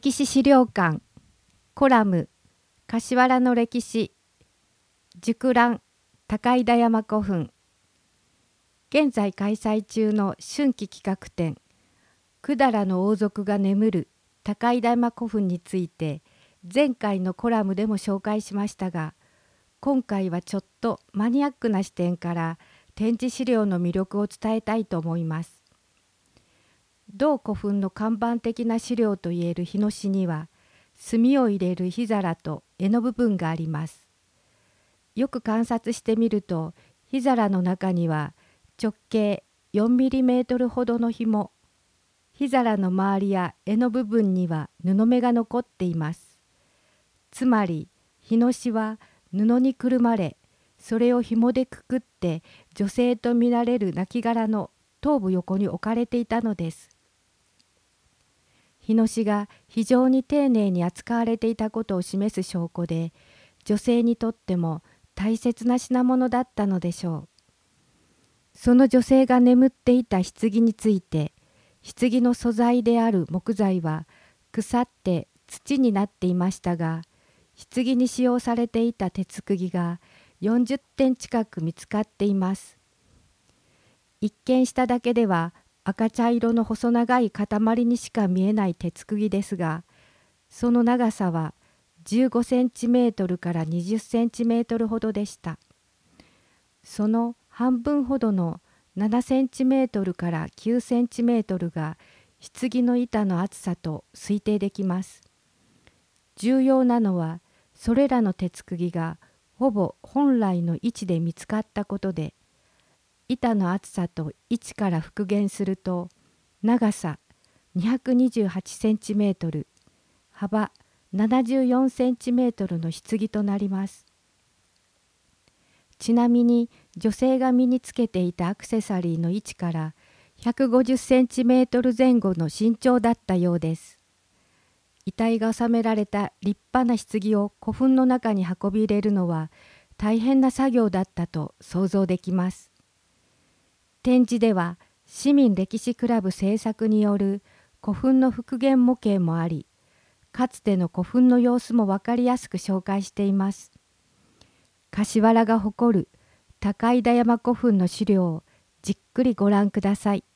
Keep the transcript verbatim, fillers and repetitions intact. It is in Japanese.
歴史資料館コラム柏原の歴史熟覧高井田山古墳。現在開催中の春季企画展百済の王族が眠る高井田山古墳について前回のコラムでも紹介しましたが、今回はちょっとマニアックな視点から展示資料の魅力を伝えたいと思います。同古墳の看板的な資料といえる日野紙には、炭を入れる火皿と柄の部分があります。よく観察してみると、火皿の中には直径よんミリメートルほどの紐、火皿の周りや柄の部分には布目が残っています。つまり、日野紙は布にくるまれ、それを紐でくくって女性と見られる亡骸の頭部横に置かれていたのです。日野紙が非常に丁寧に扱われていたことを示す証拠で、女性にとっても大切な品物だったのでしょう。その女性が眠っていた棺について、棺の素材である木材は腐って土になっていましたが、棺に使用されていた鉄釘がよんじゅってん近く見つかっています。一見しただけでは赤茶色の細長い塊にしか見えない鉄釘ですが、その長さはじゅうごセンチメートルからにじゅっセンチメートルほどでした。その半分ほどのななセンチメートルからきゅうセンチメートルが棺の板の厚さと推定できます。重要なのは、それらの鉄釘がほぼ本来の位置で見つかったことで、板の厚さと位置から復元すると、長さにひゃくにじゅうはちセンチメートル、幅ななじゅうよんセンチメートルの棺となります。ちなみに女性が身につけていたアクセサリーの位置からひゃくごじゅっセンチメートル前後の身長だったようです。遺体が収められた立派な棺を古墳の中に運び入れるのは大変な作業だったと想像できます。展示では市民歴史クラブ制作による古墳の復元模型もあり、かつての古墳の様子も分かりやすく紹介しています。柏原が誇る高井田山古墳の資料をじっくりご覧ください。